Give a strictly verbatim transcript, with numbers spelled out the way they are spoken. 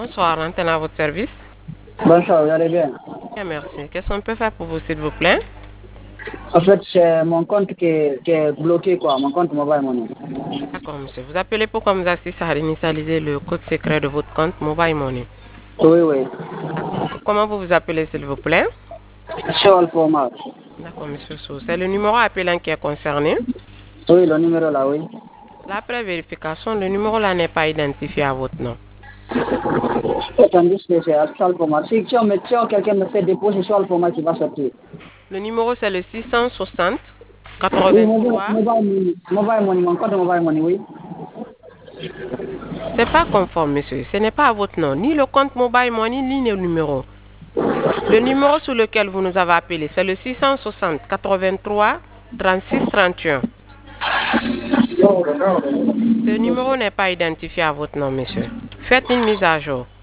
Bonsoir, antenne à votre service. Bonsoir, vous allez bien? Bien, merci. Qu'est-ce qu'on peut faire pour vous, s'il vous plaît? En fait, c'est mon compte qui est, qui est bloqué, quoi, mon compte Mobile Money. D'accord, monsieur. Vous appelez pour qu'on vous assiste à réinitialiser le code secret de votre compte Mobile Money. Oui, oui. D'accord. Comment vous vous appelez, s'il vous plaît? Sur le format. D'accord, monsieur Sou. C'est le numéro appelant qui est concerné. Oui, le numéro là, oui. Après vérification, le numéro là n'est pas identifié à votre nom. Attendez, c'est sur le format. Si, si, on met, si on- quelqu'un me fait déposer sur le format qui va sortir. Le numéro, c'est le six cent soixante Oui, mobile, quatre-vingt-trois. mobile Money, Mobile Money, mon compte Mobile Money, oui. C'est pas conforme, monsieur. Ce n'est pas à votre nom, ni le compte Mobile Money, ni le numéro. Le numéro sur lequel vous nous avez appelé, c'est le six cent soixante quatre-vingt-trois trente-six trente et un. Ce numéro n'est pas identifié à votre nom, monsieur. Faites une mise à jour.